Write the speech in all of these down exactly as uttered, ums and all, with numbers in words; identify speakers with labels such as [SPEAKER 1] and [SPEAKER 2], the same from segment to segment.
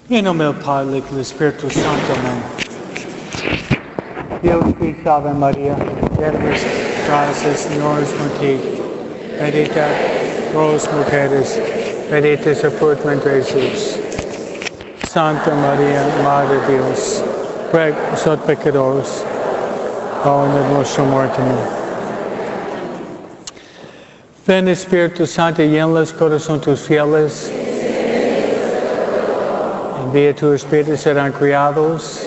[SPEAKER 1] En nombre del Padre, del Espíritu Santo, amén. Dios te salve María, eres gracias, Señor es contigo. Bendita vos mujeres, bendito es el fruto de tu Jesús. Santa María, Madre de Dios, ruega por nosotros pecadores, ahora en nuestra muerte. Ven Espíritu Santo, llena los corazones tus fieles. Envía tu Espíritu, serán criados.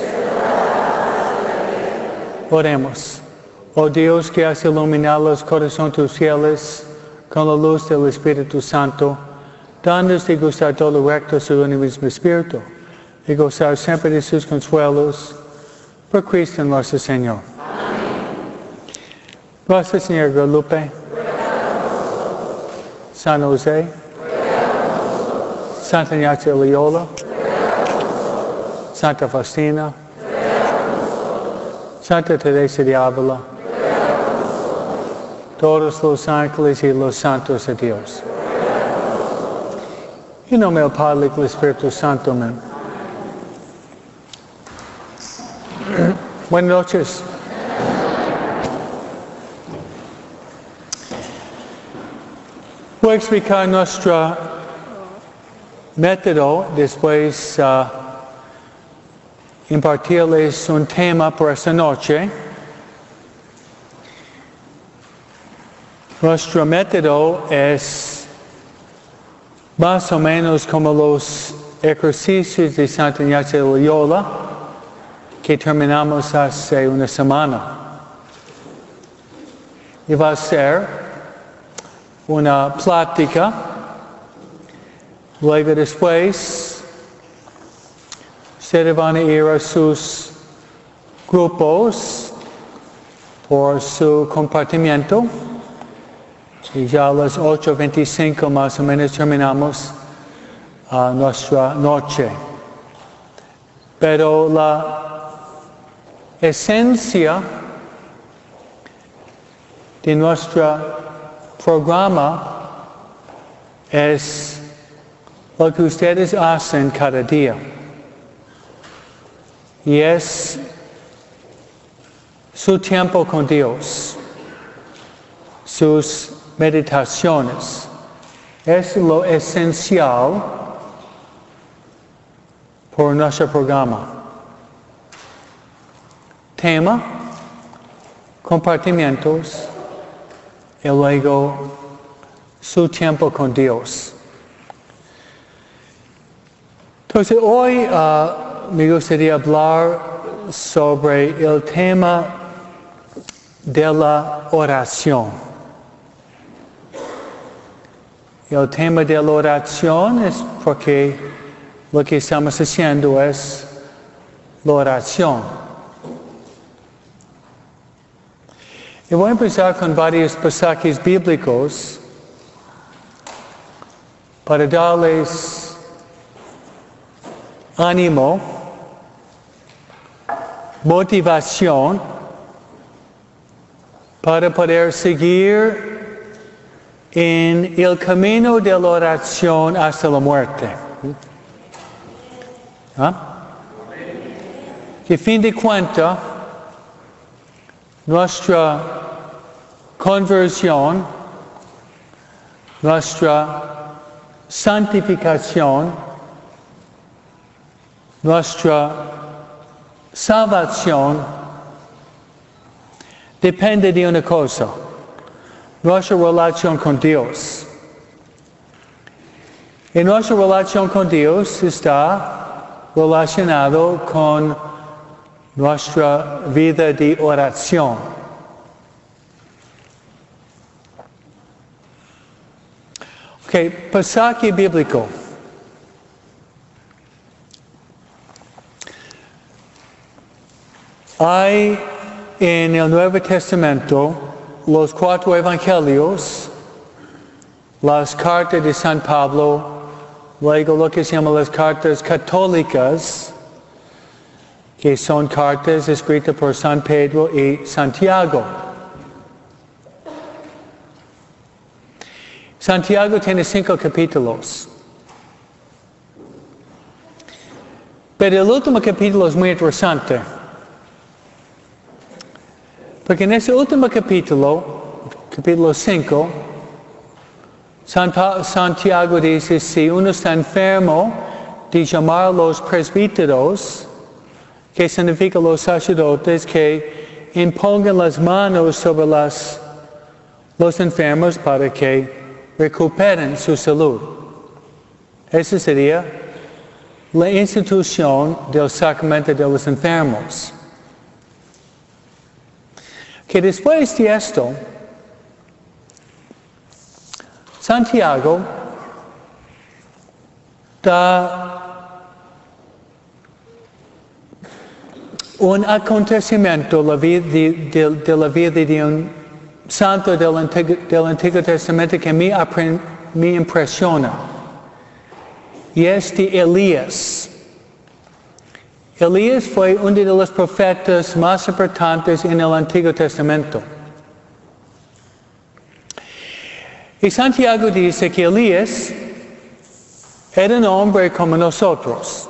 [SPEAKER 1] Oremos. Oh Dios, que has iluminado los corazones tus fieles con la luz del Espíritu Santo, danos de gustar todo lo recto según el mismo Espíritu, y gozar siempre de sus consuelos, por Cristo nuestro Señor. Nuestra Señora Guadalupe, San José, Santa Ignacia de Loyola, Santa Faustina, Santa Teresa de Ávila, todos los ángeles y los santos de Dios. En nombre del Padre y del Espíritu Santo, amén. Buenas noches. Voy a explicar nuestro método, después uh, impartirles un tema por esta noche. Nuestro método es más o menos como los ejercicios de Santa Ignacia de Loyola que terminamos hace una semana. Y va a ser una plática, luego después ustedes van a ir a sus grupos por su compartimiento y ya a las ocho veinticinco más o menos terminamos uh, nuestra noche. Pero la esencia de nuestro programa es lo que ustedes hacen cada día. Y es su tiempo con Dios, sus meditaciones. Es lo esencial por nuestro programa. Tema, compartimientos, y luego su tiempo con Dios. Entonces hoy uh, me gustaría hablar sobre el tema de la oración. El tema de la oración es porque lo que estamos haciendo es la oración. Y voy a empezar con varios pasajes bíblicos para darles ánimo, motivación para poder seguir en el camino de la oración hasta la muerte. ¿Ah? Que fin de cuentas, nuestra conversión, nuestra santificación, nuestra salvación depende de una cosa, nuestra relación con Dios. Y nuestra relación con Dios está relacionado con nuestra vida de oración. Ok, pasaje bíblico. Hay en el Nuevo Testamento los cuatro evangelios, las cartas de San Pablo, luego lo que se llama las cartas católicas, que son cartas escritas por San Pedro y Santiago. Santiago tiene cinco capítulos. Pero el último capítulo es muy interesante. Porque en ese último capítulo, capítulo cinco, Santiago dice, si uno está enfermo, de llamar a los presbíteros, que significa los sacerdotes, que impongan las manos sobre las, los enfermos para que recuperen su salud. Esa sería la institución del sacramento de los enfermos. Que después de esto, Santiago da un acontecimiento la vida de, de, de la vida de un santo del Antiguo, del Antiguo Testamento que me, me impresiona. Y es de Elías. Elías fue uno de los profetas más importantes en el Antiguo Testamento. Y Santiago dice que Elías era un hombre como nosotros.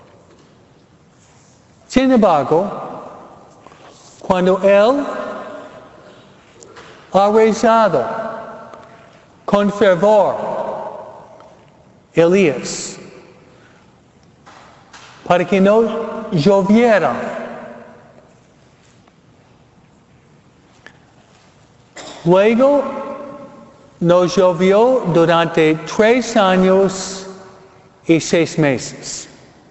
[SPEAKER 1] Sin embargo, cuando él ha rezado con fervor, Elías, para que no lloviera, luego no llovió durante tres años y seis meses.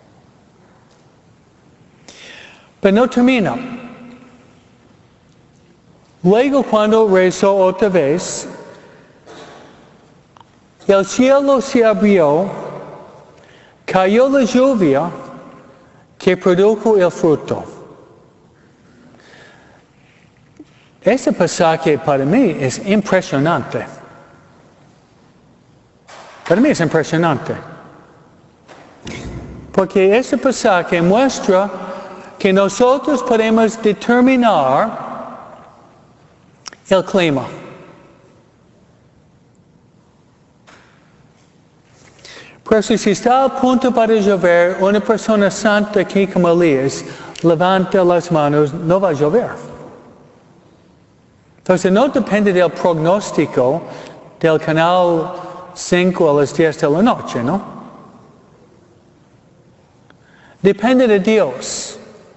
[SPEAKER 1] Pero no termina. Luego, cuando rezó otra vez, el cielo se abrió, cayó la lluvia que produjo el fruto. Ese pasaje para mí es impresionante. Para mí es impresionante. Porque ese pasaje muestra que nosotros podemos determinar el clima. Por eso, si está a punto para llover, una persona santa aquí como Elías levanta las manos, no va a llover. Entonces, no depende del pronóstico del canal cinco a las diez de la noche, ¿no? Depende de Dios.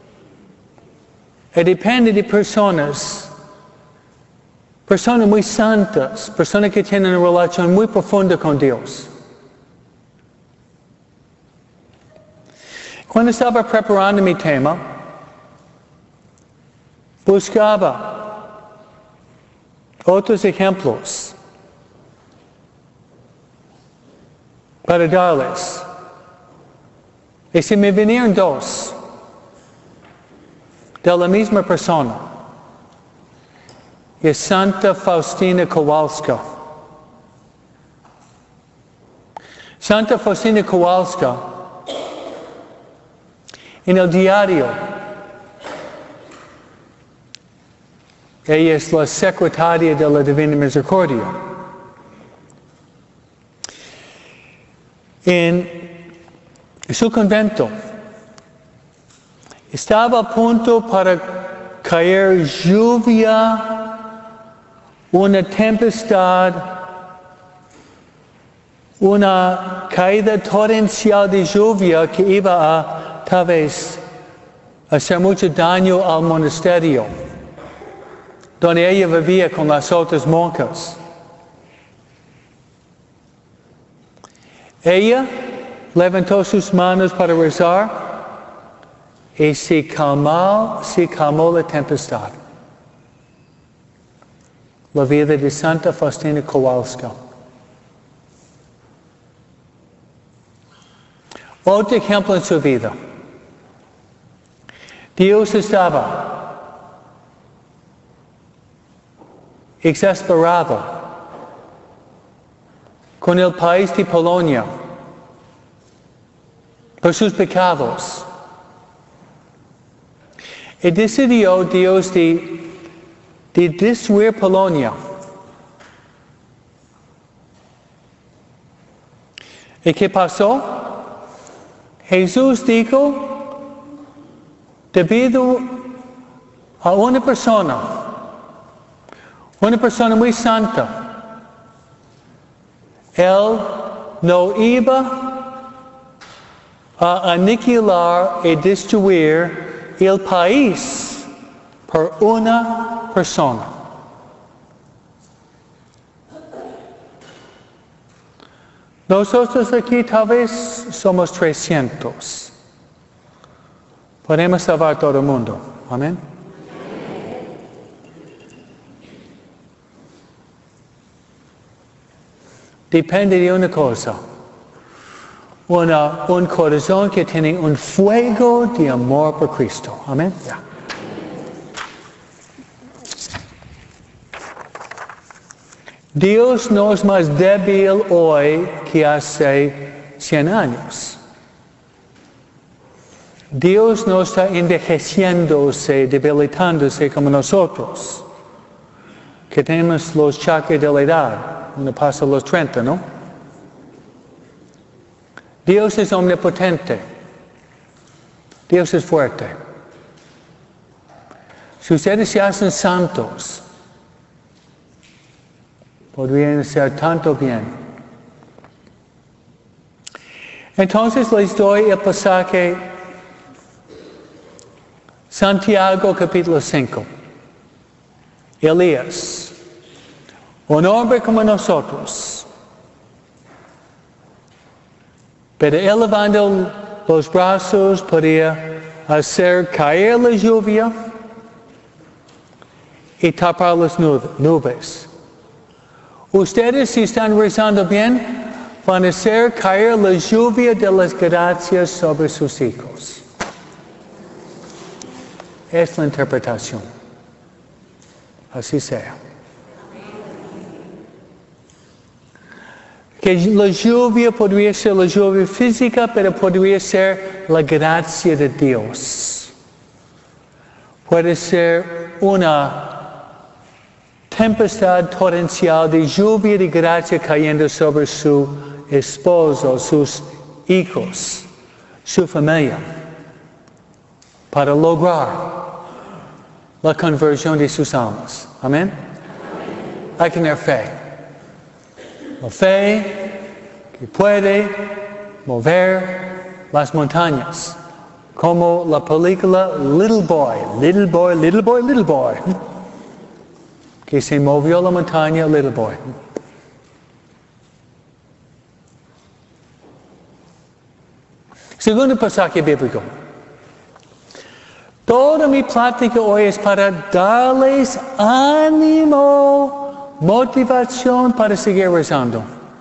[SPEAKER 1] Y depende de personas, personas muy santas, personas que tienen una relación muy profunda con Dios. Cuando estaba preparando mi tema, buscaba otros ejemplos para darles. Y se me vinieron dos de la misma persona. Es Santa Faustina Kowalska. Santa Faustina Kowalska, en el diario, ella es la secretaria de la Divina Misericordia. En su convento, estaba a punto para caer lluvia, una tempestad, una caída torrencial de lluvia que iba a, tal vez, hacer mucho daño al monasterio, donde ella vivía con las otras monjas. Ella levantó sus manos para rezar y se calmó, se calmó la tempestad. La vida de Santa Faustina Kowalska. Otro ejemplo en su vida. Dios estaba exasperado con el país de Polonia por sus pecados. Y decidió Dios de, de destruir Polonia. ¿Y qué pasó? Jesús dijo debido a una persona, una persona muy santa. Él no iba a aniquilar y destruir el país por una persona. Nosotros aquí tal vez somos trescientos. Podemos salvar todo el mundo. Amén. Depende de una cosa. Una, un corazón que tiene un fuego de amor por Cristo. Amén. Yeah. Dios no es más débil hoy que hace cien años. Dios no está envejeciéndose, debilitándose como nosotros, que tenemos los chakras de la edad, uno pasa los treinta, ¿no? Dios es omnipotente. Dios es fuerte. Si ustedes se hacen santos, podrían hacer tanto bien. Entonces les doy el pasaje Santiago capítulo cinco. Elías, un hombre como nosotros, pero elevando los brazos podía hacer caer la lluvia y tapar las nubes. Ustedes, si están rezando bien, van a hacer caer la lluvia de las gracias sobre sus hijos. Es la interpretación. Así sea. Que la lluvia podría ser la lluvia física, pero podría ser la gracia de Dios. Puede ser una tempestad torrencial de lluvia de gracia cayendo sobre su esposo, sus hijos, su familia, para lograr la conversión de sus almas. Amén. Hay que tener fe. La fe que puede mover las montañas. Como la película Little Boy, Little Boy, Little Boy, Little Boy. Que se movió la montaña, Little Boy. Segundo pasaje bíblico. Toda mi plática hoy es para darles ánimo, motivación para seguir rezando.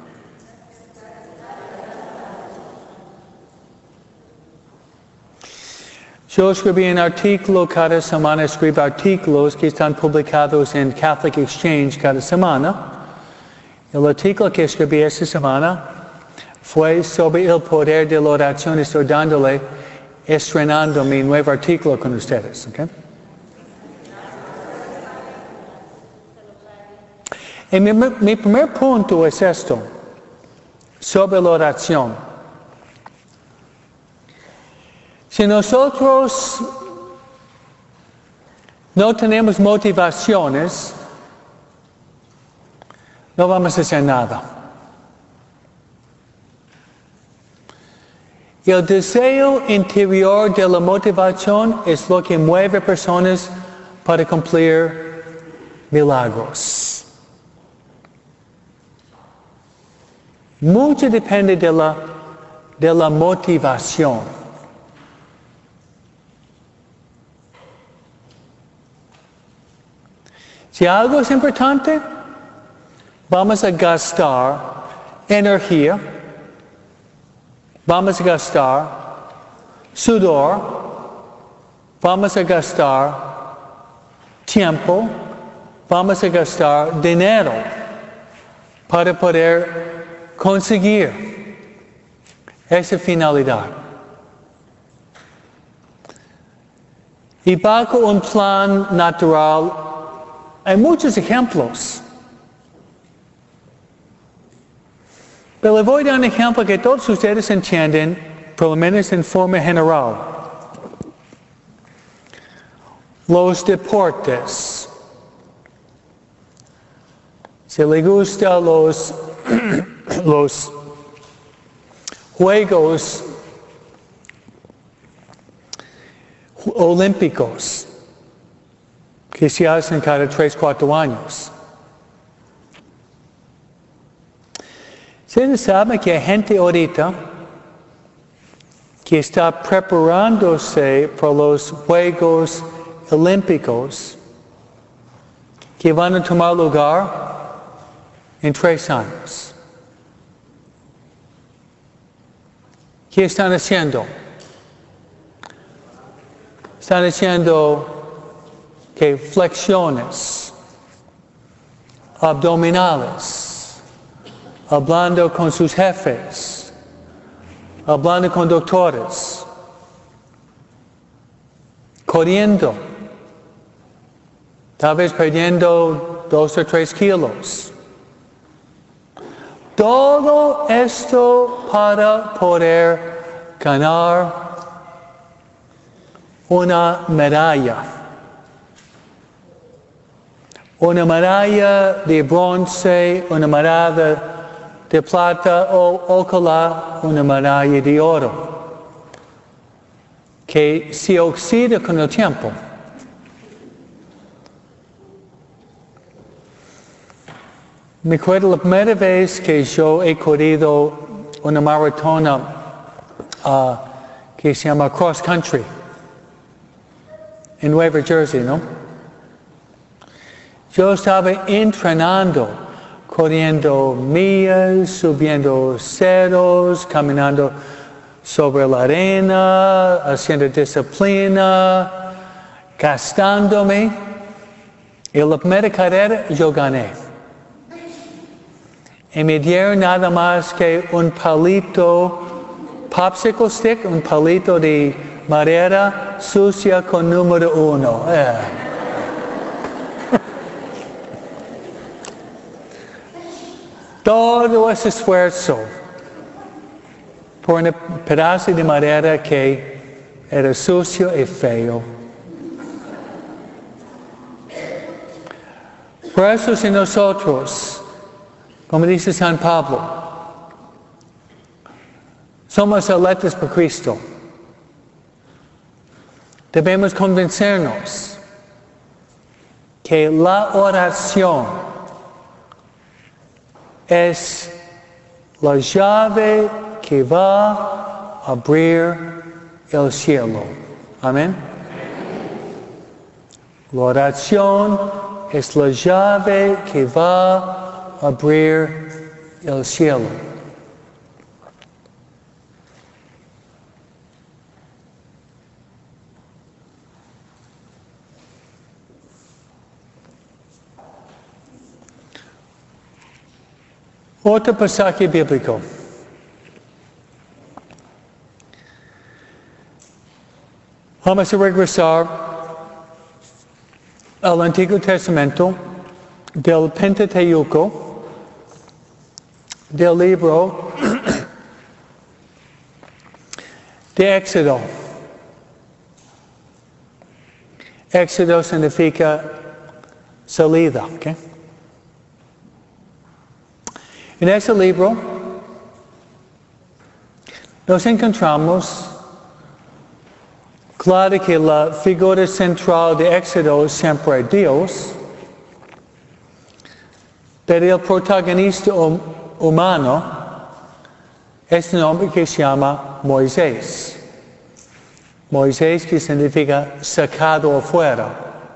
[SPEAKER 1] Yo escribí un artículo cada semana, escribo artículos que están publicados en Catholic Exchange cada semana. El artículo que escribí esta semana fue sobre el poder de la oración. Estoy dándole, estrenando mi nuevo artículo con ustedes. ¿Okay? Y mi, mi primer punto es esto, sobre la oración. Si nosotros no tenemos motivaciones, no vamos a hacer nada. El deseo interior de la motivación es lo que mueve personas para cumplir milagros. Mucho depende de la, de la motivación. Si algo es importante, vamos a gastar energía, vamos a gastar sudor, vamos a gastar tiempo, vamos a gastar dinero para poder conseguir esa finalidad. Y bajo un plan natural, hay muchos ejemplos. Pero le voy a dar un ejemplo que todos ustedes entienden, por lo menos en forma general. los deportes. Si le gustan los, los Juegos Olímpicos que se hacen cada tres, cuatro años. Ustedes saben que hay gente ahorita que está preparándose para los Juegos Olímpicos que van a tomar lugar en tres años. ¿Qué están haciendo? Están haciendo que flexiones, abdominales, hablando con sus jefes, hablando con doctores, corriendo, tal vez perdiendo dos o tres kilos. Todo esto para poder ganar una medalla. Una medalla de bronce, una medalla de plata o ojalá una medalla de oro que se oxida con el tiempo. Me acuerdo la primera vez que yo he corrido una maratona uh, que se llama Cross Country en Nueva Jersey, ¿no? Yo estaba entrenando, corriendo millas, subiendo cerros, caminando sobre la arena, haciendo disciplina, gastándome. Y la primera carrera yo gané. Y me dieron nada más que un palito, popsicle stick, un palito de madera sucia con número uno. Eh. Todo ese esfuerzo por un pedazo de madera que era sucio y feo. Por eso si nosotros, como dice San Pablo, somos atletas por Cristo, debemos convencernos que la oración es la llave que va a abrir el cielo. Amén. La oración es la llave que va a abrir el cielo. Otro pasaje bíblico. Vamos a regresar al Antiguo Testamento del Pentateuco, del libro de Éxodo. Éxodo significa salida, ¿ok? En ese libro nos encontramos claro que la figura central de Éxodo siempre es Dios, pero el protagonista humano es un hombre que se llama Moisés. Moisés que significa sacado afuera.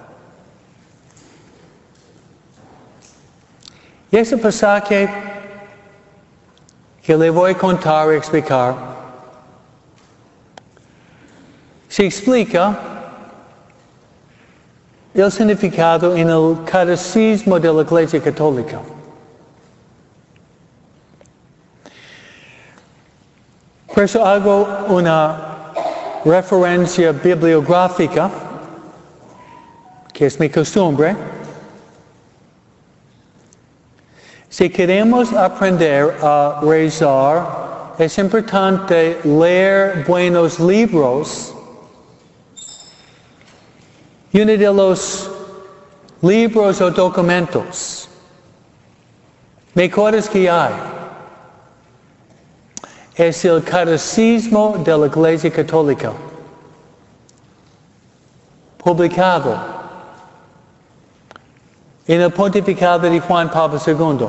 [SPEAKER 1] Y ese pasaje que le voy a contar y explicar, se explica el significado en el catecismo de la Iglesia Católica. Por eso hago una referencia bibliográfica, que es mi costumbre. Si queremos aprender a rezar, es importante leer buenos libros Y uno de los libros o documentos mejores que hay es el Catecismo de la Iglesia Católica, publicado en el pontificado de Juan Pablo segundo,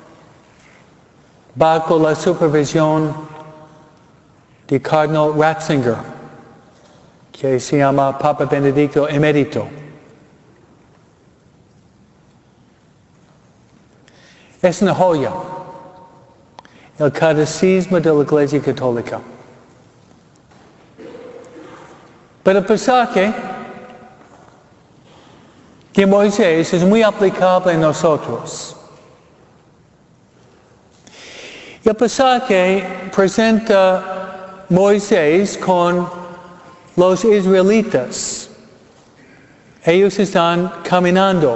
[SPEAKER 1] bajo la supervisión de Cardinal Ratzinger, que se llama Papa Benedicto Emérito. Es una joya, el Catecismo de la Iglesia Católica. Pero el pasaje de Moisés es muy aplicable en nosotros. El pasaje presenta Moisés con los israelitas. Ellos están caminando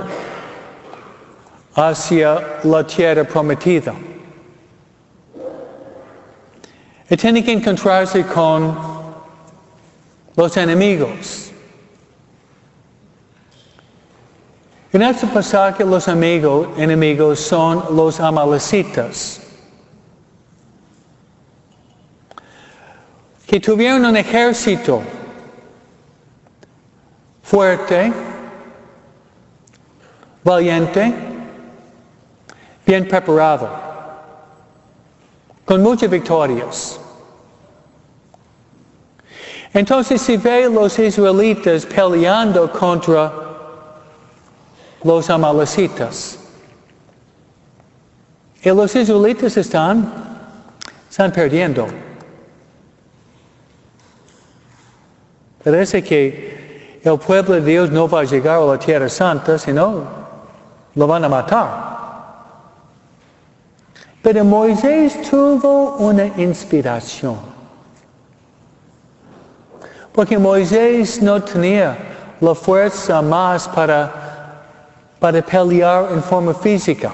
[SPEAKER 1] hacia la tierra prometida. Y tienen que encontrarse con los enemigos. En este pasaje los amigos, enemigos son los amalecitas, que tuvieron un ejército fuerte, valiente, bien preparado, con muchas victorias. Entonces se ve los israelitas peleando contra los amalecitas. Y los israelitas están, están perdiendo. Parece que el pueblo de Dios no va a llegar a la Tierra Santa, sino lo van a matar. Pero Moisés tuvo una inspiración. Porque Moisés no tenía la fuerza más para, para pelear en forma física.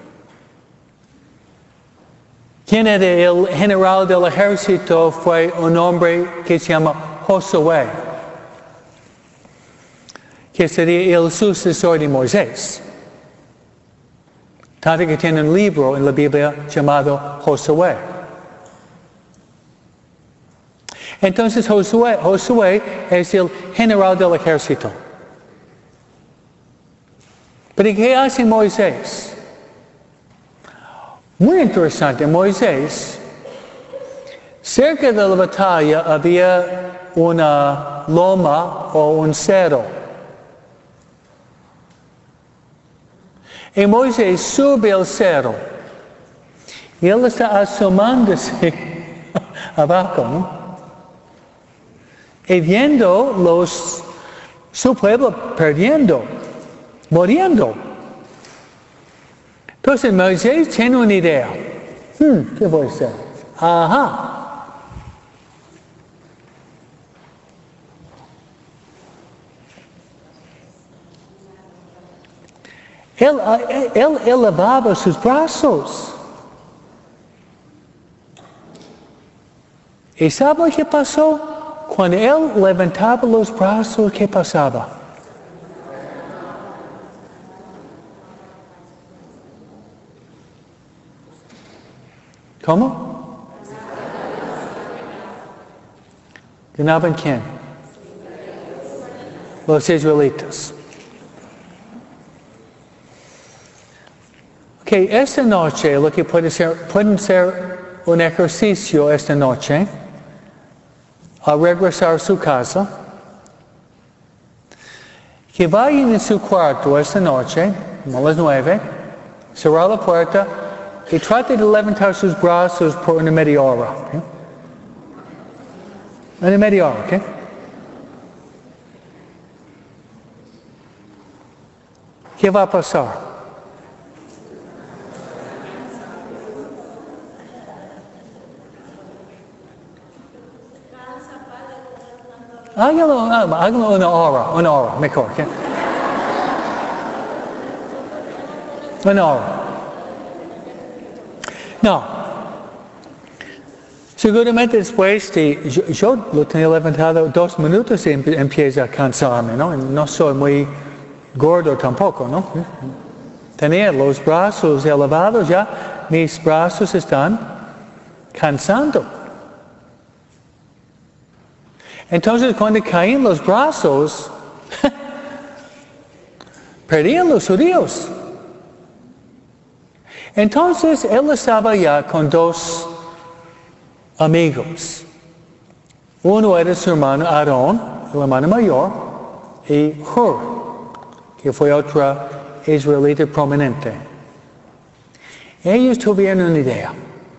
[SPEAKER 1] Quien era el general del ejército fue un hombre que se llama Josué, que sería el sucesor de Moisés. Tanto que tiene un libro en la Biblia llamado Josué. Entonces Josué, Josué es el general del ejército. Pero ¿qué hace Moisés? Muy interesante, Moisés, cerca de la batalla había una loma o un cerro. Y Moisés sube el cerro. Y él está asomándose abajo, ¿no? Y viendo los, su pueblo perdiendo, muriendo. Entonces Moisés tiene una idea. Hmm, ¿qué voy a hacer? Ajá. Él, él elevaba sus brazos. ¿Y sabe qué pasó? Cuando él levantaba los brazos, ¿qué pasaba? ¿Cómo? ¿Ganaban quién? Los israelitas. Ok, esta noche, lo que puede ser, pueden ser un ejercicio esta noche, al regresar a su casa, que vayan en su cuarto esta noche, a las nueve, cerrar la puerta y trate de levantar sus brazos por una media hora. ¿Okay? Una media hora, ¿ok? ¿Qué va a pasar? Hágalo, hágalo una hora, una hora, mejor. ¿Okay? Una hora. No. Seguramente después de, yo, yo lo tenía levantado dos minutos y empieza a cansarme, ¿no? No soy muy gordo tampoco, ¿no? Tenía los brazos elevados ya, mis brazos están cansando. Entonces cuando caían los brazos, perdían los judíos. Entonces él estaba ya con dos amigos. Uno era su hermano Aarón, el hermano mayor, y Hur, que fue otra israelita prominente. Ellos tuvieron una idea.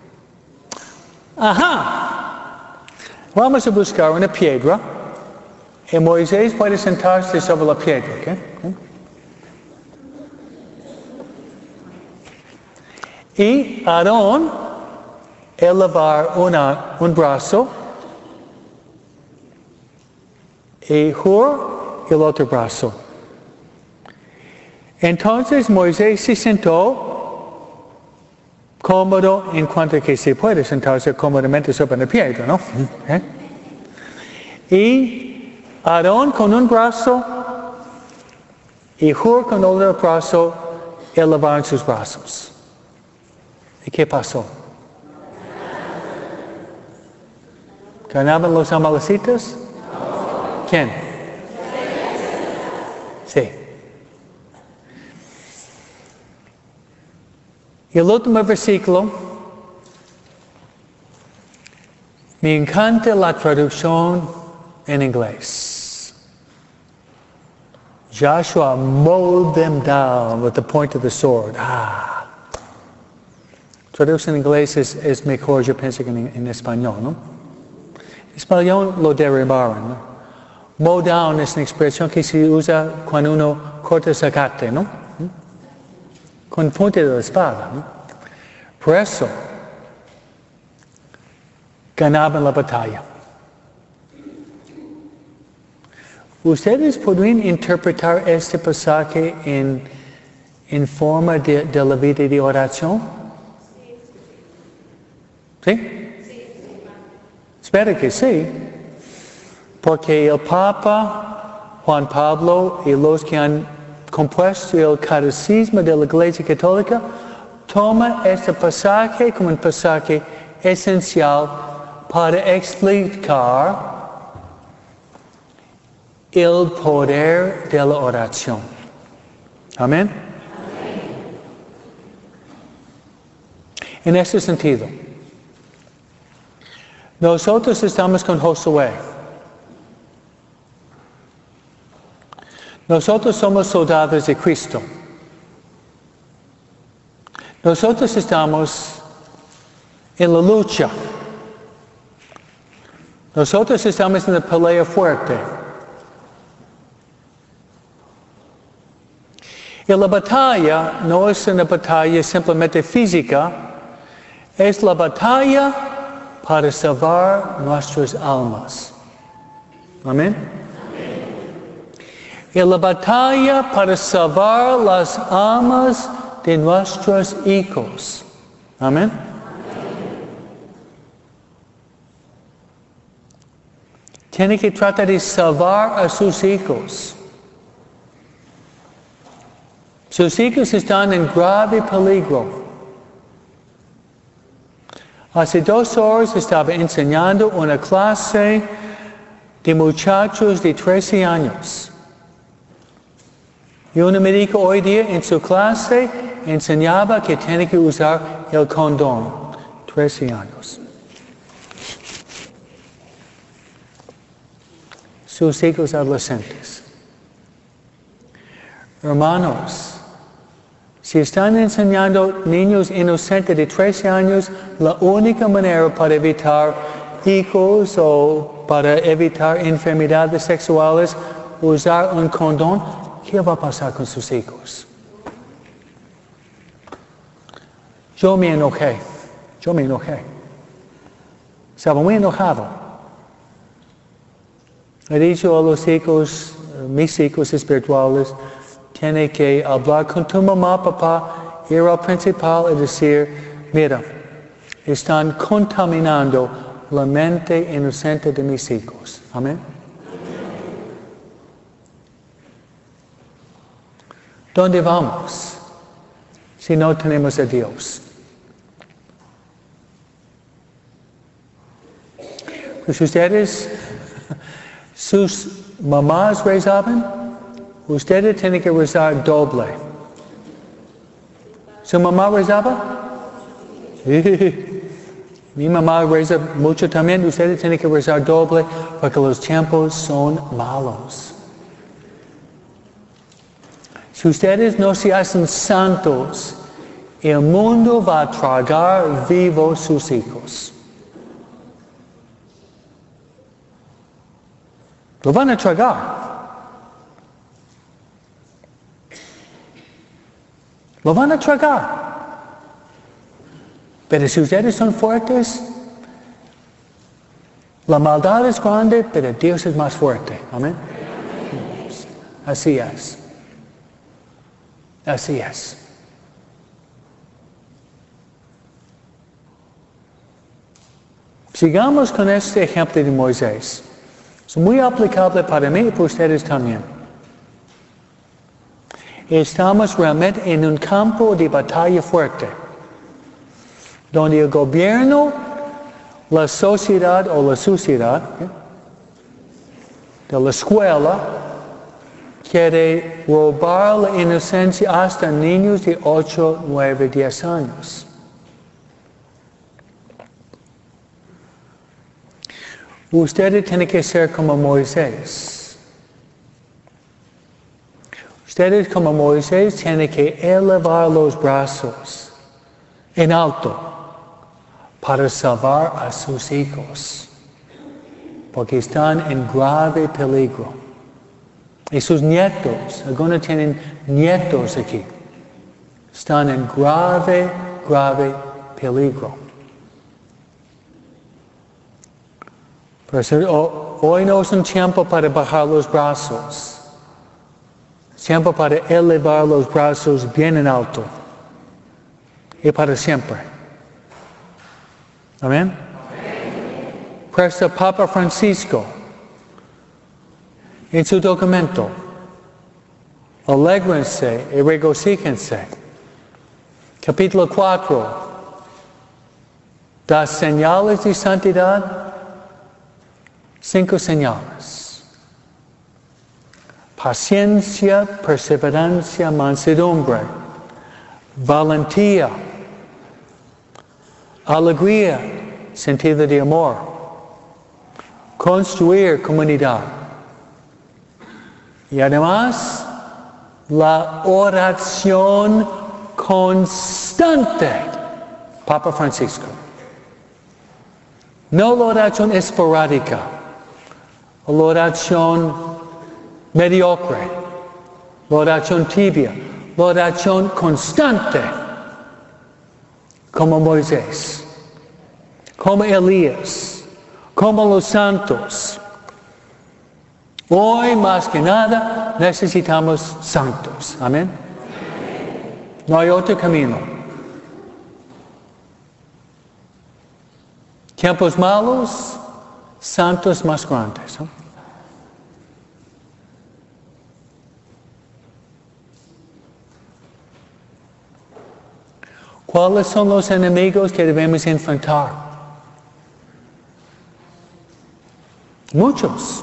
[SPEAKER 1] Ajá, vamos a buscar una piedra y Moisés puede sentarse sobre la piedra. ¿Okay? Y Aarón elevar una, un brazo y Hur el otro brazo. Entonces Moisés se sentó cómodo en cuanto a que se puede sentarse cómodamente sobre la piedra, ¿no? ¿Eh? Y Aarón con un brazo y Hur con el otro brazo elevaron sus brazos. ¿Y qué pasó? ¿Ganaban los amalecitas? ¿Quién? Sí. Y el último versículo, me encanta la traducción en inglés. Joshua mowed them down with the point of the sword. Ah. Traducción en inglés es, es mejor, yo pienso, que en, en español, ¿no? En español lo derribaron, ¿no? Mow down es una expresión que se usa cuando uno corta zacate, ¿no? Con el punto de la espada, ¿no? Por eso, ganaban la batalla. ¿Ustedes podrían interpretar este pasaje en, en forma de, de la vida de oración? ¿Sí? Espero que sí. Porque el Papa Juan Pablo y los que han compuesto el catecismo de la Iglesia Católica toma este pasaje como un pasaje esencial para explicar el poder de la oración. Amén. En este sentido, nosotros estamos con Josué. Nosotros somos soldados de Cristo. Nosotros estamos en la lucha. Nosotros estamos en la pelea fuerte. Y la batalla no es una batalla simplemente física, es la batalla para salvar nuestras almas. Amén. Y la batalla para salvar las almas de nuestros hijos. Amén. Tiene que tratar de salvar a sus hijos. Sus hijos están en grave peligro. Hace dos horas estaba enseñando una clase de muchachos de trece años. Y una médica hoy día en su clase enseñaba que tiene que usar el condón. trece años. Sus hijos adolescentes. Hermanos, si están enseñando niños inocentes de trece años, la única manera para evitar hijos o para evitar enfermedades sexuales, usar un condón, ¿qué va a pasar con sus hijos? Yo me enojé. Yo me enojé. Estaba muy enojado. He dicho a los hijos, mis hijos espirituales, tiene que hablar con tu mamá, papá, ir al principal y decir, mira, están contaminando la mente inocente de mis hijos. Amén. ¿Dónde vamos si no tenemos a Dios? Pues ustedes, sus mamás rezaban, ustedes tienen que rezar doble. ¿Su mamá rezaba? Mi mamá reza mucho también, ustedes tienen que rezar doble porque los tiempos son malos. Si ustedes no se hacen santos, el mundo va a tragar vivos sus hijos. Lo van a tragar. Lo van a tragar. Pero si ustedes son fuertes, la maldad es grande, pero Dios es más fuerte. Amén. Así es. Así es. Sigamos con este ejemplo de Moisés. Es muy aplicable para mí y para ustedes también. Estamos realmente en un campo de batalla fuerte, donde el gobierno, la sociedad o la suciedad ¿eh? de la escuela quiere robar la inocencia hasta niños de ocho, nueve, diez años. Ustedes tienen que ser como Moisés. Ustedes como Moisés tienen que elevar los brazos en alto para salvar a sus hijos, porque están en grave peligro. Y sus nietos, algunos tienen nietos aquí, están en grave, grave peligro. Por eso, hoy no es un tiempo para bajar los brazos, es tiempo para elevar los brazos bien en alto y para siempre. Amén. Por eso Papa Francisco, en su documento, alégrense y regocíjense. Capítulo cuatro, das señales de santidad. Cinco señales. Paciencia, perseverancia, mansedumbre, valentía, alegría, sentido de amor, construir comunidad. Y además, la oración constante. Papa Francisco. No la oración esporádica. La oración mediocre, la oración tibia, la oración constante, como Moisés, como Elías, como los santos. Hoy más que nada necesitamos santos. Amén. No hay otro camino. Tiempos malos, santos más grandes. ¿No? ¿Cuáles son los enemigos que debemos enfrentar? Muchos.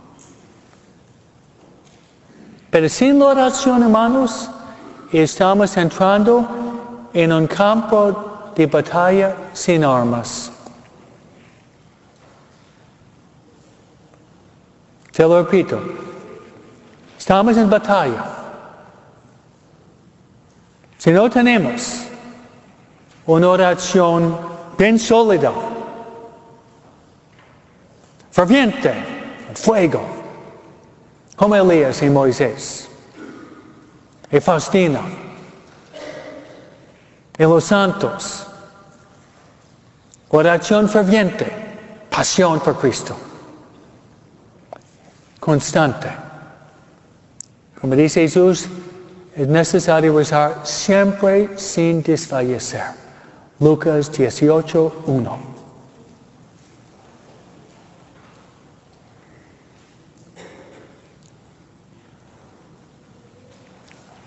[SPEAKER 1] Pero sin la oración, hermanos, estamos entrando en un campo de batalla sin armas. Te lo repito. Estamos en batalla. Si no tenemos una oración bien sólida, ferviente, fuego, como Elías y Moisés, y Faustina, y los santos, oración ferviente, pasión por Cristo, constante. Como dice Jesús, es necesario rezar siempre sin desfallecer. Lucas dieciocho, uno.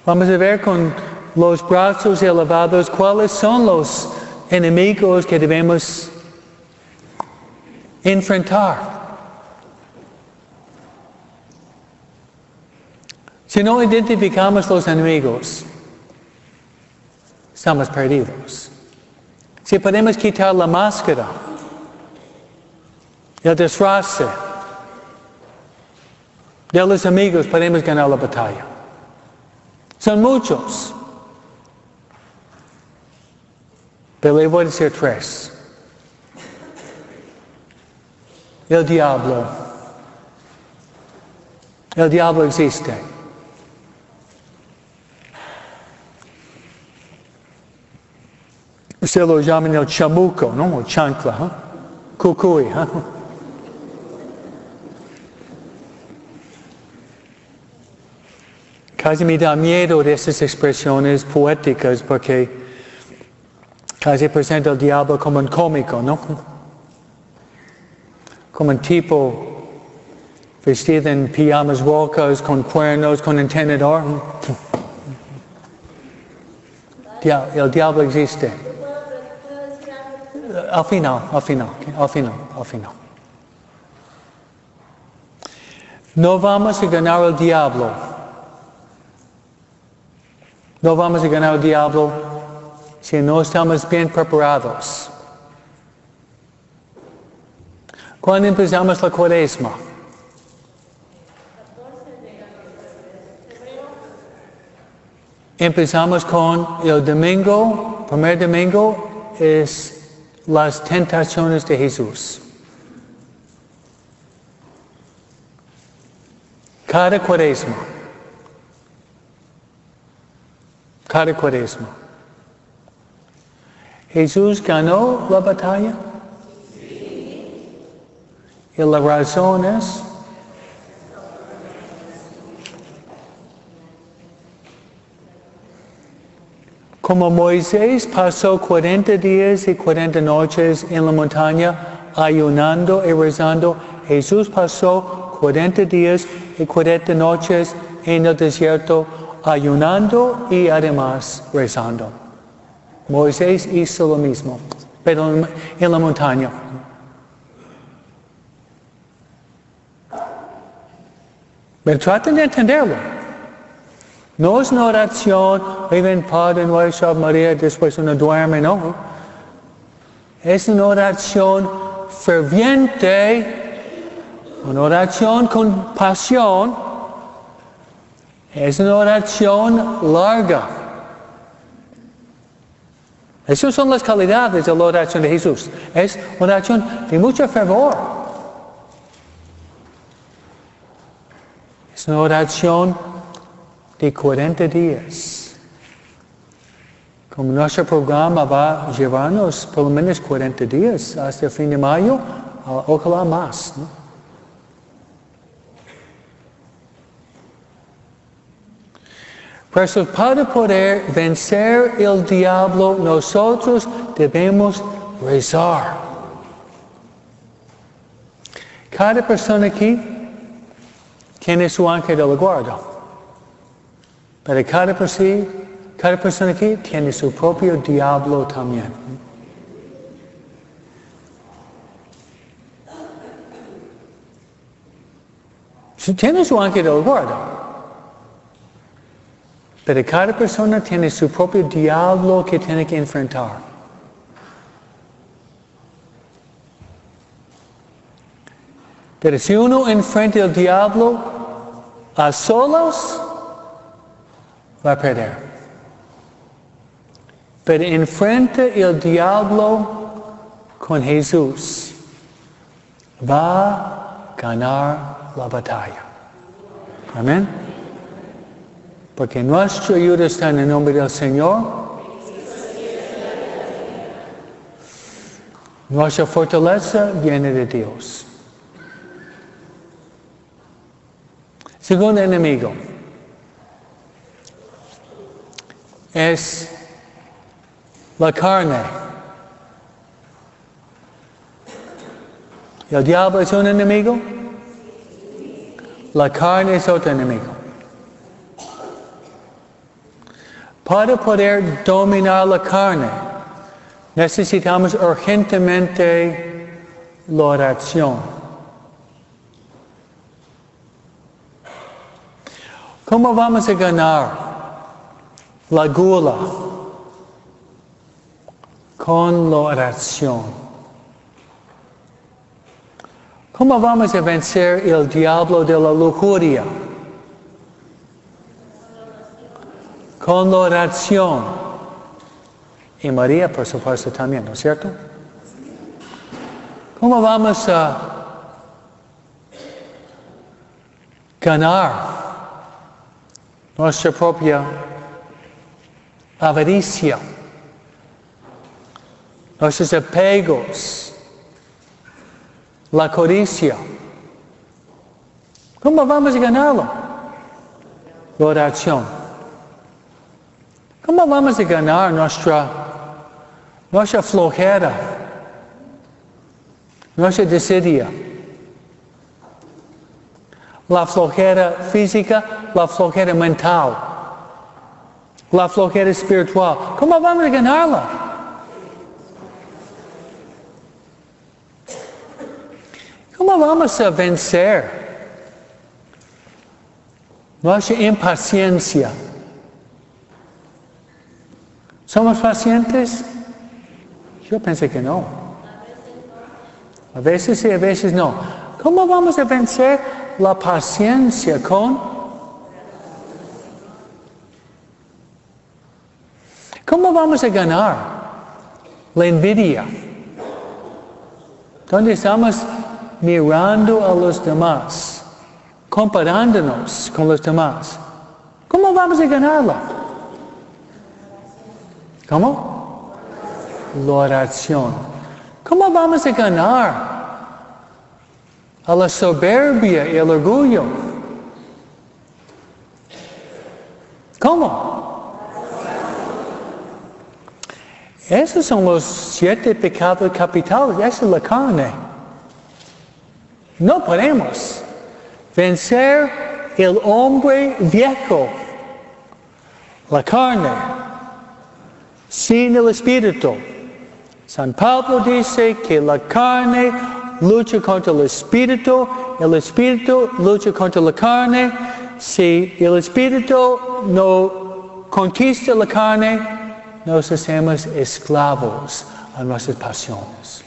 [SPEAKER 1] Vamos a ver con los brazos elevados cuáles son los enemigos que debemos enfrentar. Si no identificamos los enemigos, estamos perdidos. Si podemos quitar la máscara, el disfraz de los amigos, podemos ganar la batalla. Son muchos. Pero le voy a decir tres. El diablo. El diablo existe. Ustedes lo llaman el chamuco, ¿no? O chancla, ¿eh? Cucuy, ¿eh? Casi me da miedo de esas expresiones poéticas porque casi presenta el diablo como un cómico, ¿no? Como un tipo vestido en pijamas rocas, con cuernos, con entrenador. El diablo existe. Al final, al final, al final, al final. No vamos a ganar el diablo. No vamos a ganar el diablo si no estamos bien preparados. ¿Cuándo empezamos la cuaresma? Empezamos con el domingo, primer domingo es las tentaciones de Jesús. Cada cuaresma. Cada cuaresma. ¿Jesús ganó la batalla? Sí. Y la razón es como Moisés pasó cuarenta días y cuarenta noches en la montaña ayunando y rezando, Jesús pasó cuarenta días y cuarenta noches en el desierto ayunando y además rezando. Moisés hizo lo mismo, pero en la montaña. Pero traten de entenderlo. No es una oración, ven Padre nuestro, Ave María, después uno duerme, no. Es una oración ferviente, una oración con pasión, es una oración larga. Esas son las calidades de la oración de Jesús. Es una oración de mucho fervor. Es una oración de cuarenta días. Como nuestro programa va a llevarnos por lo menos cuarenta días hasta el fin de mayo, ojalá más, ¿no? Pero para poder vencer el diablo, nosotros debemos rezar. Cada persona aquí tiene su ángel de la guarda. Pero cada, cada persona aquí tiene su propio diablo también. Tiene su ángel de la guarda. Pero cada persona tiene su propio diablo que tiene que enfrentar. Pero si uno enfrenta el diablo a solos, va a perder. Pero enfrenta el diablo con Jesús, va a ganar la batalla. Amén. Porque nuestra ayuda está en el nombre del Señor. Nuestra fortaleza viene de Dios. Segundo enemigo es la carne. ¿El diablo es un enemigo? La carne es otro enemigo. Para poder dominar la carne, necesitamos urgentemente la oración. ¿Cómo vamos a ganar la gula? Con la oración. ¿Cómo vamos a vencer el diablo de la lujuria? Con la oración. Y María, por supuesto, también, ¿no es cierto? ¿Cómo vamos a ganar nuestra propia avaricia, nuestros apegos, la codicia? ¿Cómo vamos a ganarlo? La oración. ¿Cómo vamos a ganar nuestra, nuestra flojera, nuestra desidia? La flojera física, la flojera mental, la flojera espiritual. ¿Cómo vamos a ganarla? ¿Cómo vamos a vencer nuestra impaciencia? ¿Somos pacientes? Yo pensé que no. A veces sí, a veces no. ¿Cómo vamos a vencer la paciencia con? ¿Cómo vamos a ganar la envidia? ¿Dónde estamos mirando a los demás, comparándonos con los demás? ¿Cómo vamos a ganarla? ¿Cómo? La oración. ¿Cómo vamos a ganar a la soberbia y el orgullo? ¿Cómo? Esos son los siete pecados capitales. Esa es la carne. No podemos vencer el hombre viejo, la carne, sin el Espíritu. San Pablo dice que la carne lucha contra el Espíritu, el Espíritu lucha contra la carne. Si el Espíritu no conquista la carne, nos hacemos esclavos a nuestras pasiones.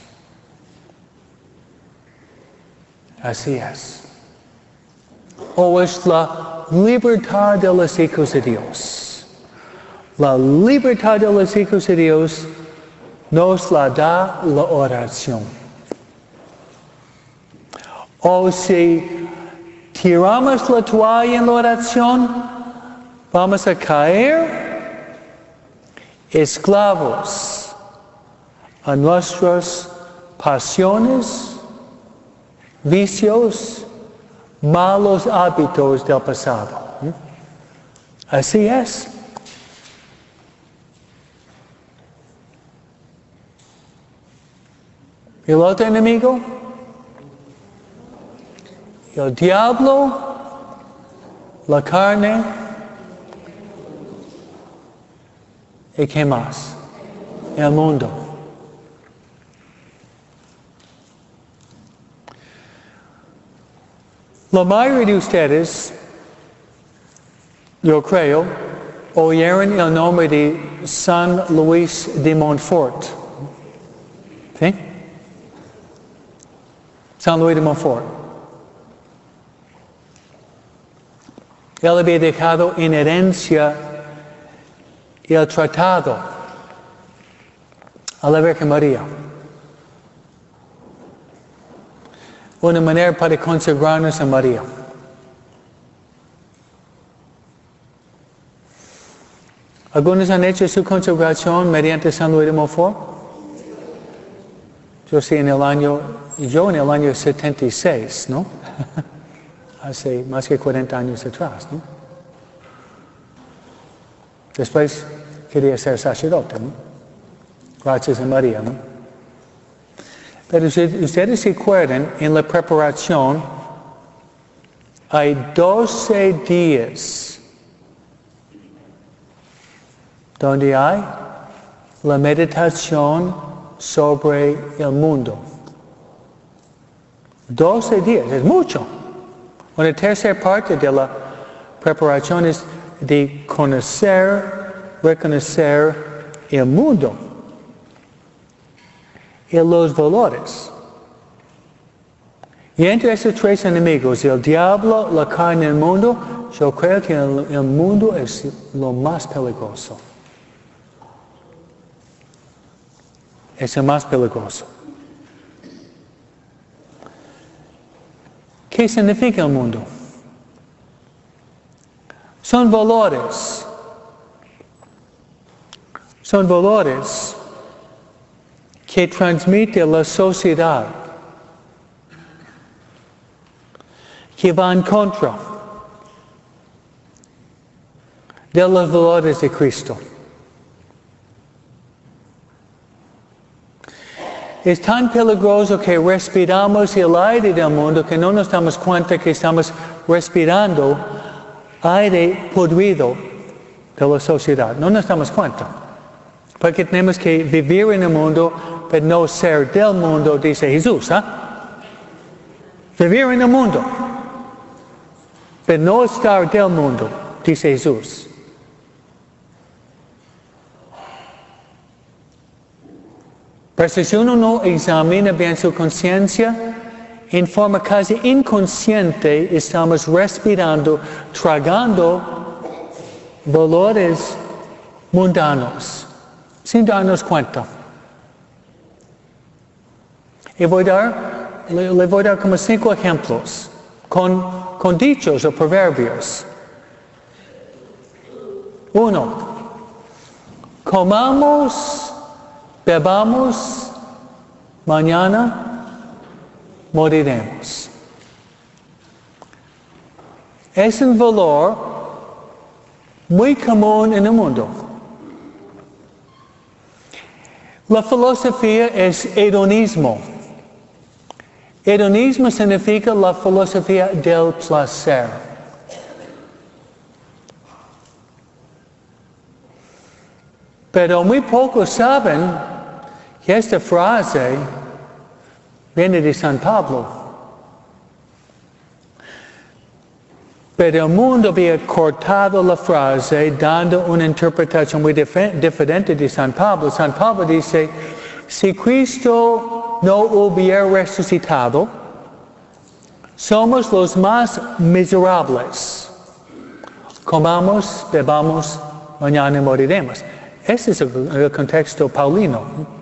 [SPEAKER 1] Así es. O es la libertad de los hijos de Dios. La libertad de los hijos de Dios nos la da la oración. O si tiramos la toalla en la oración, vamos a caer esclavos a nuestras pasiones, vicios, malos hábitos del pasado. Así es. ¿Y el otro enemigo? El diablo, la carne, ¿y qué más? El mundo. La mayoría de ustedes, yo creo, oyeron el nombre de San Luis de Montfort. ¿Sí? San Luis de Montfort. Él había dejado en herencia el tratado a la Virgen María. Una manera para consagrarnos a María. ¿Algunos han hecho su consagración mediante San Luis de Montfort? Yo sí, en el año, yo en el año setenta y seis, ¿no? Hace más que cuarenta años atrás, ¿no? Después quería ser sacerdote, ¿no? Gracias a María, ¿no? Pero si ustedes se acuerdan, en la preparación hay doce días donde hay la meditación sobre el mundo. doce días, es mucho. Una tercera parte de la preparación es de conocer, reconocer el mundo y los valores. Y entre esos tres enemigos, el diablo, la carne y el mundo, yo creo que el, el mundo es lo más peligroso. Es el más peligroso. ¿Qué significa el mundo? Son valores. Son valores que transmite la sociedad, que va en contra de los valores de Cristo. Es tan peligroso que respiramos el aire del mundo que no nos damos cuenta que estamos respirando aire podrido de la sociedad. No nos damos cuenta. Porque tenemos que vivir en el mundo, pero no ser del mundo, dice Jesús. ¿eh? Vivir en el mundo, pero no estar del mundo, dice Jesús. Pero si uno no examina bien su conciencia, en forma casi inconsciente estamos respirando, tragando valores mundanos, sin darnos cuenta. Y voy a dar, le, le voy a dar como cinco ejemplos, con, con dichos o proverbios. Uno, comamos, bebamos, mañana moriremos. Es un valor muy común en el mundo. La filosofía es hedonismo. Hedonismo significa la filosofía del placer. Pero muy pocos saben que esta frase viene de San Pablo. Pero el mundo había cortado la frase dando una interpretación muy diferente de San Pablo. San Pablo dice, si Cristo no hubiera resucitado, somos los más miserables. Comamos, bebamos, mañana moriremos. Ese es el, el contexto paulino.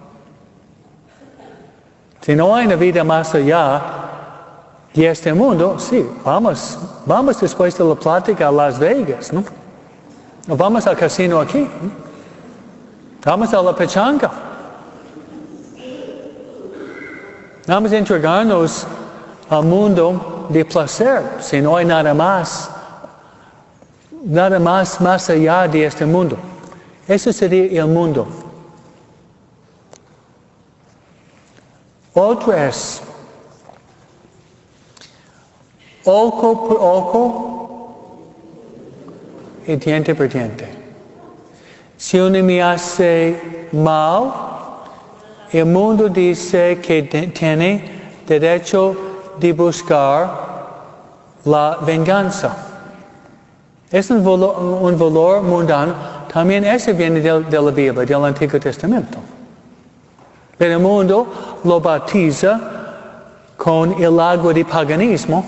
[SPEAKER 1] Si no hay una vida más allá de este mundo, sí, vamos, vamos después de la plática a Las Vegas, ¿no? O vamos al casino aquí, ¿no? Vamos a la pechanga. Vamos a entregarnos al mundo de placer, si no hay nada más, nada más más allá de este mundo. Ese sería el mundo. Otro es ojo por ojo y diente por diente. Si uno me hace mal, el mundo dice que tiene derecho de buscar la venganza. Es un valor, un valor mundano. También ese viene de, de la Biblia, del Antiguo Testamento. Pero el mundo lo bautiza con el agua de paganismo,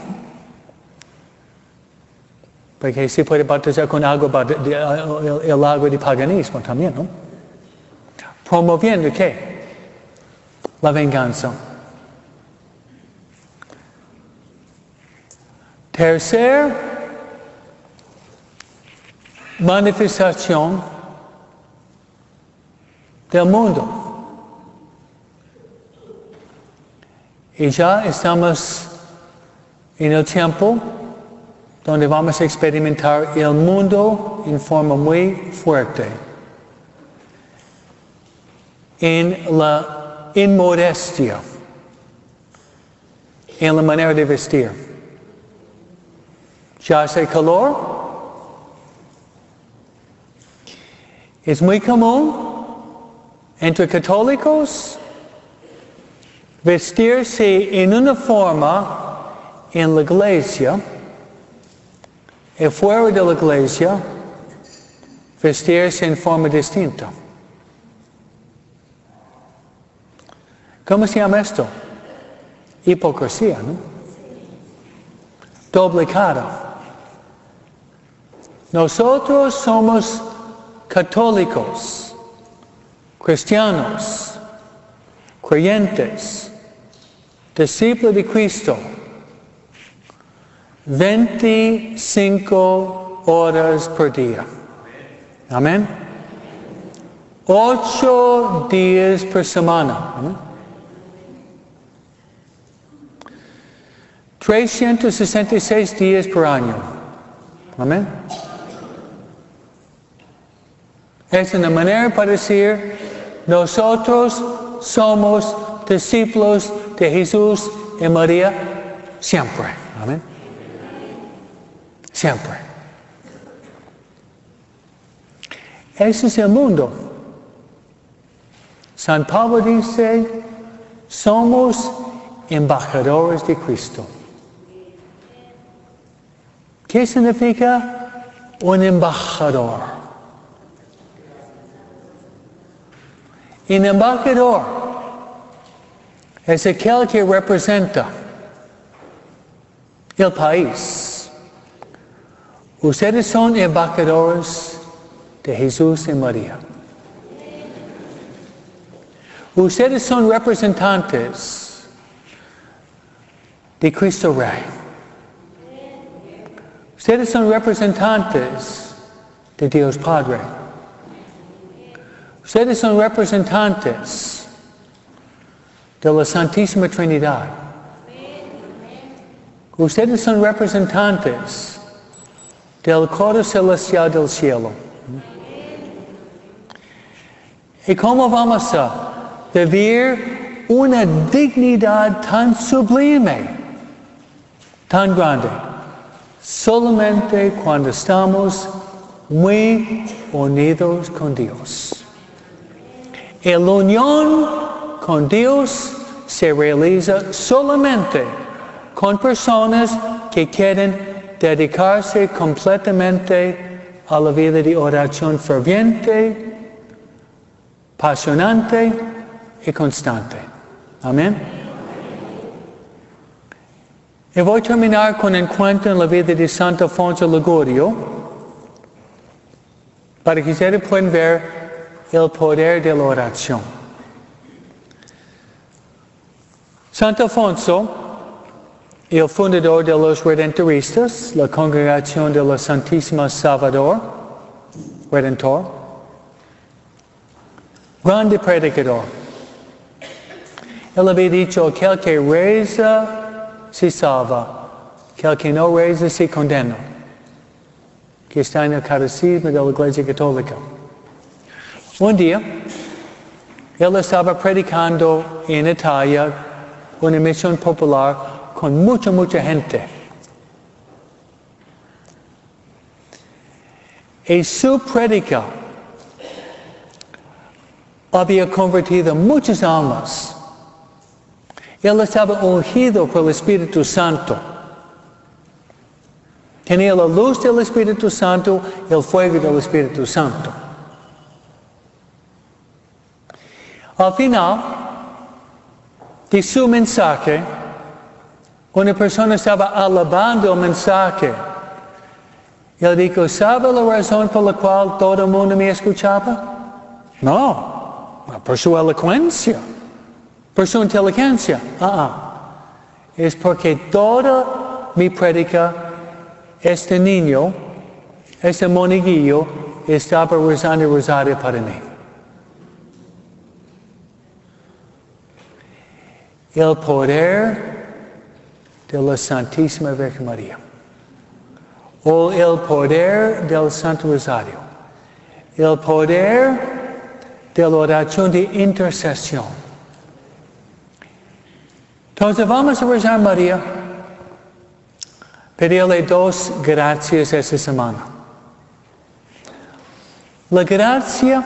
[SPEAKER 1] porque se puede bautizar con agua de, de, el, el agua de paganismo también, ¿no? Promoviendo ¿qué? La venganza. Tercer manifestación del mundo. Y ya estamos en el tiempo donde vamos a experimentar el mundo en forma muy fuerte. En la inmodestia, en la manera de vestir. Ya hace calor Es muy común entre católicos vestirse en una forma en la iglesia y fuera de la iglesia vestirse en forma distinta. ¿Cómo se llama esto? Hipocresía, ¿no? Doble cara. Nosotros somos católicos, cristianos, creyentes, discípulos de Cristo, veinticinco horas por día. Amén. Ocho días por semana. Amén. trescientos sesenta y seis días por año. Amén. Es una manera para decir, nosotros somos discípulos de Jesús y María siempre. Amén. Siempre. Ese es el mundo. San Pablo dice, somos embajadores de Cristo. ¿Qué significa un embajador? Un embajador es aquel que representa el país. Ustedes son embajadores de Jesús y María. Ustedes son representantes de Cristo Rey. Ustedes son representantes de Dios Padre. Ustedes son representantes de la Santísima Trinidad. Ustedes son representantes del coro celestial del cielo. ¿Y cómo vamos a vivir una dignidad tan sublime, tan grande? Solamente cuando estamos muy unidos con Dios. Y la unión con Dios se realiza solamente con personas que quieren dedicarse completamente a la vida de oración ferviente, apasionante y constante. Amén. Y voy a terminar con un encuentro en la vida de Santo Alfonso Ligurio, para que ustedes puedan ver el poder de la oración. Santo Alfonso, el fundador de los Redentoristas, la congregación de la Santísima Salvador, Redentor, grande predicador. Él había dicho, aquel que reza se salva, aquel que no reza se condena, que está en el catecismo de la Iglesia Católica. Un día, él estaba predicando en Italia una misión popular con mucha, mucha gente. Y su prédica había convertido muchas almas. Él estaba ungido por el Espíritu Santo. Tenía la luz del Espíritu Santo y el fuego del Espíritu Santo. Al final de su mensaje, una persona estaba alabando el mensaje. Él dijo, ¿sabe la razón por la cual todo el mundo me escuchaba? No, por su elocuencia. Por su inteligencia. Uh-uh. Es porque toda mi prédica, este niño, este monaguillo, estaba rezando el rosario para mí. El poder de la Santísima Virgen María. O el poder del Santo Rosario. El poder de la oración de intercesión. Entonces vamos a rezar a María, pedirle dos gracias esta semana. La gracia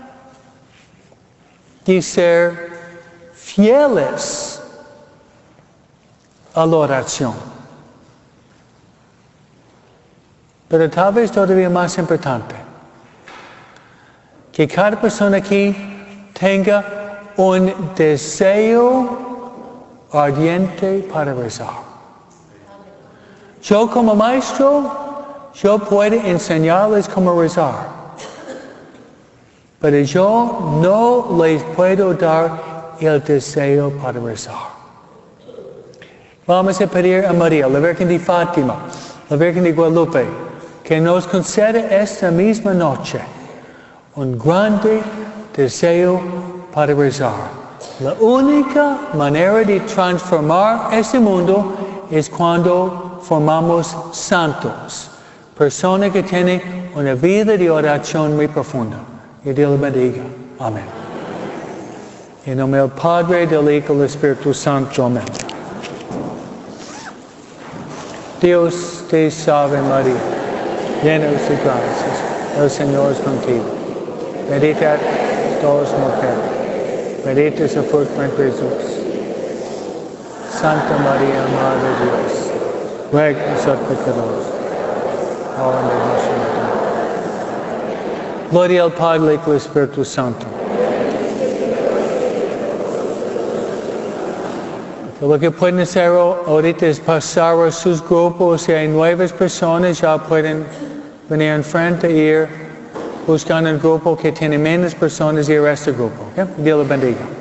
[SPEAKER 1] de ser fieles a la oración. Pero tal vez todavía más importante, que cada persona aquí tenga un deseo ardiente para rezar. Yo como maestro, yo puedo enseñarles cómo rezar, pero yo no les puedo dar el deseo para rezar. Vamos a pedir a María, la Virgen de Fátima, la Virgen de Guadalupe, que nos conceda esta misma noche un grande deseo para rezar. La única manera de transformar este mundo es cuando formamos santos, personas que tienen una vida de oración muy profunda. Y Dios les bendiga. Amén. En nombre del Padre, del Hijo y del Espíritu Santo. Amén. Dios te salve María, llena de gracias, el Señor es contigo. Bendita todas las mujeres, bendito es el fruto de Jesús. Santa María, Madre de Dios, ruega por nosotros pecadores, ahora y en nuestra muerte. Gloria al Padre y al Espíritu Santo. Lo que pueden hacer ahorita es pasar a sus grupos. Si hay nuevas personas, ya pueden venir enfrente e ir buscando un grupo que tiene menos personas y ir a este grupo. ¿Okay? Dios los bendiga.